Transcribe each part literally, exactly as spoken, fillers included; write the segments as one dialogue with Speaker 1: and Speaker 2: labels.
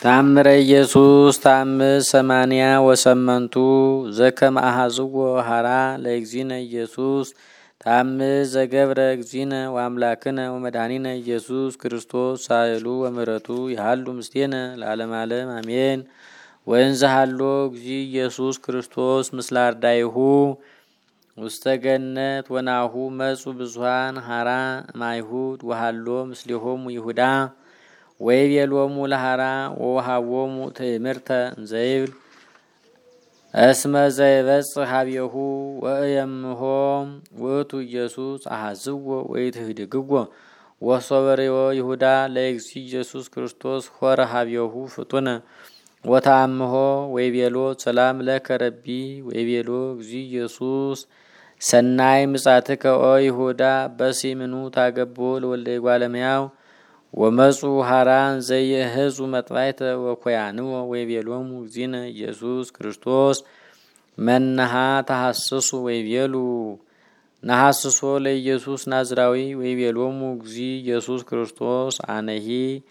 Speaker 1: ታምረ ኢየሱስ ታምር ሰማንያ ወሰመንቱ ዘከመ አሐዝዎ ሀራ ለእግዚእነ ኢየሱስ ታምር ዘገብረ እግዚእነ ወአምላክነ ወመድኃኒነ ኢየሱስ ክርስቶስ ሳይሉ ወምሕረቱ ይሃሉ ምስሌነ ለዓለመ ዓለም አሜን። ወእንዘ ሀሎ እግዚእ ኢየሱስ ክርስቶስ ምስለ አርዳኢሁ ውስተ ገነት ወናሁ መጹ ብዙኃን ሀራ እምአይሁድ ወሀሎ ምስሌሆሙ ይሁዳ ወይቤሎሙ ለሀራ ወወሃቦሙ ትእምርተ እንዘይብል እስመ ዘይበጽሕ ኀቤሁ ወእየምሆም ውእቱ ኢየሱስ አሐዝዎ ወኢትህድግዎ ወሶበ ርእዮ ይሁዳ ለእግዚእ ኢየሱስ ክርስቶስ ሖረ ኀቤሁ ፍጡነ ወተአምሖ ወይቤሎ ሰላም ለከ ረቢ ወይቤሎ እግዚእ ኢየሱስ ሰናይ ምጻትከ ኦ ይሁዳ በሲምኑ ታገብኦ ለወልደ እጓለ እመሕያው ወመጹ ሀራን ዘይእህዙ መጥባይተ ወኮያንዎ ወይቤሎሙ እግዚእነ ኢየሱስ ክርስቶስ መነሃ ተሐስሱ ወይቤሉ ነሐስሶ ለኢየሱስ ናዝራዊ ወይቤሎሙ እግዚእ ኢየሱስ ክርስቶስ አነሂ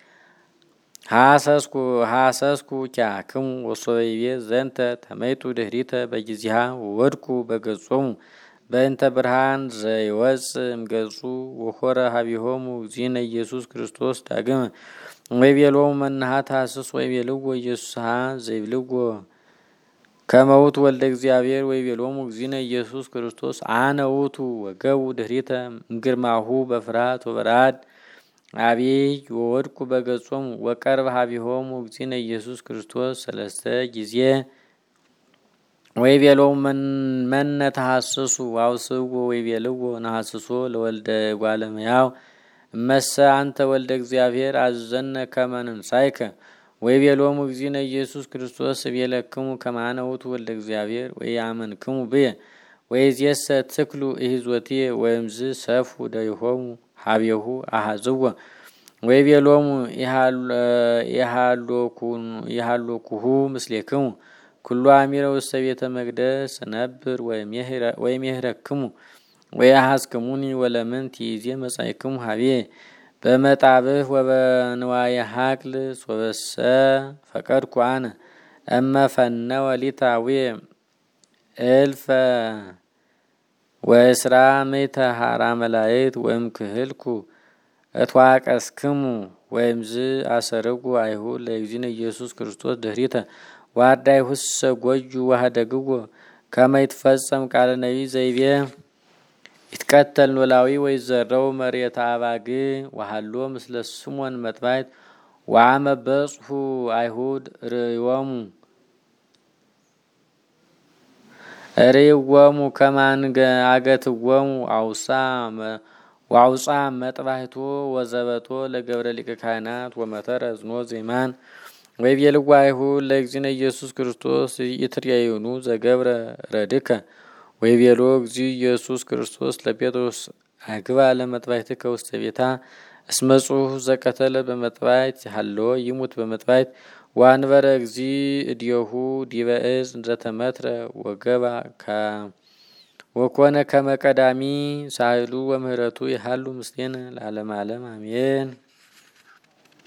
Speaker 1: ሐሰስኩ ሐሰስኩ ኪያክሙ ወሶበ ይቤ ዘንተ ተመይጡ ድኅሪተ በጊዜሃ ወወድቁ በገጾሙ በእንተ ብርሃን ዘይወጽእ እምገጹ ወሖረ ኀቤሆሙ እግዚእነ ኢየሱስ ክርስቶስ ዳግመ ወይቤሎሙ መነሃ ተሐስሱ ወይቤልዎ ኢየሱስሃ ዘይብልዎ ከመ ውእቱ ወልደ እግዚአብሔር ወይቤሎሙ እግዚእነ ኢየሱስ ክርስቶስ አነ ውእቱ ወገቡ ድኅሪተ እምግርማሁ በፍርሃት ወበረዓድ አቢይ ወወድቁ በገጾሙ ወቀርበ ኀቤሆሙ እግዚእነ ኢየሱስ ክርስቶስ ሰለስተ ጊዜ ወይቤሎሙ መነ ተሐስሱ አውስዎ ወይቤልዎ ነሐስሶ ለወልደ እጓለ እመሕያው እመሰ አንተ ወልደ እግዚአብሔር አዘዘነ ከመ ንንሣእከ ወይቤሎሙ እግዚእነ ኢየሱስ ክርስቶስ እቤለክሙ ከመ አነ ውእቱ ወልደ እግዚአብሔር ወኢአመንክሙ ብየ ወይእዜሰ ትክሉ እሂዞትየ ወእምዝ ሰፍሑ ደይሆሙ ኀቤሁ አሐዝዎ ወይቤሎሙ ኢሃሎኩሁ ምስሌክሙ ኩሉ አሚረ ውስተ ቤተ መቅደስ ነብር ወይሜህረክሙ ወያሐዝክሙኒ ወለምንት ይእዜ መጻእክሙ ኀቤየ በመጣብህ ወበንዋየ ሀቅል ሶበሰ ፈቀድኩ አነ እመ ፈነወ ሊታውየ እልፈ ወእስራ ምእተ ሀራ መላእክት ወእምክህልኩ እትዋቀስክሙ ወእምዝ አሰርጉ አይሁድ ለእግዚእነ ኢየሱስ ክርስቶስ ድኅሪተ ወአርዳኢሁሰ ጐዩ ወኀደግዎ ከመ ይትፈጸም ቃለ ነቢይ ዘይቤ ይትቀተል ኖላዊ ወይዘረው መሬተ አባግዕ ወሀሎ ምስለ ስሞን መጥባይት ወአመ በጽሑ አይሁድ ርእዮሙ ርእይዎሙ ከመ አገትዎሙ ወአውፃ መጥባሕቶ ወዘበጦ ለገብረ ሊቀ ካህናት ወመተረ እዝኖ ዜማን ወይቤልዎ አይሁድ ለእግዚእነ ኢየሱስ ክርስቶስ ኢትሬዩኑ ዘገብረ ረድከ ወይቤሎ እግዚእ ኢየሱስ ክርስቶስ ለጴጥሮስ አግባ ለመጥባሕትከ ውስተ ቤታ እስመ ጽሑፍ ዘቀተለ በመጥባሕት ሀለወ ይሙት በመጥባሕት ወአንበረ እግዚእ እዴሁ ዲበ ዕፅ ዘተመትረ ወገባ ወኮነ ከመ ቀዳሚ ሳህሉ ወምሕረቱ ይሃሉ ምስሌነ ለዓለመ ዓለም አሜን።